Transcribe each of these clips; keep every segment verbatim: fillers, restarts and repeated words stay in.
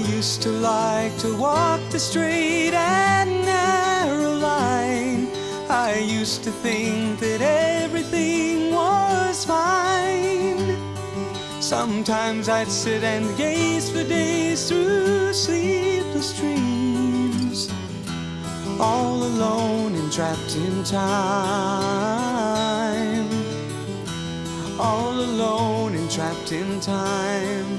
used to like to walk the straight and narrow line. I used to think that everything was fine. Sometimes I'd sit and gaze for days through sleepless dreams, all alone and trapped in time. All alone and trapped in time.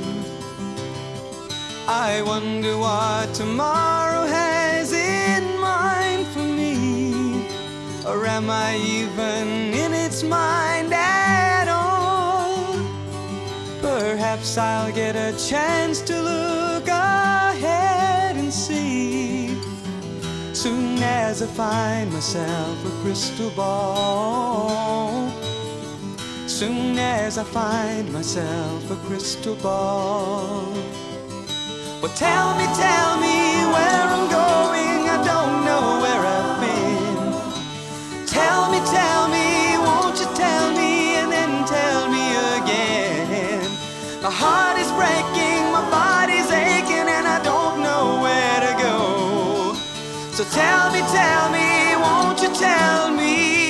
I wonder what tomorrow has in mind for me, or am I even in its mind at all? Perhaps I'll get a chance to look ahead and see, soon as I find myself a crystal ball. Soon as I find myself a crystal ball. Well, tell me, tell me where I'm going. I don't know where I've been. Tell me, tell me, won't you tell me and then tell me again. My heart is breaking, my body's aching, and I don't know where to go. So tell me, tell me, won't you tell me?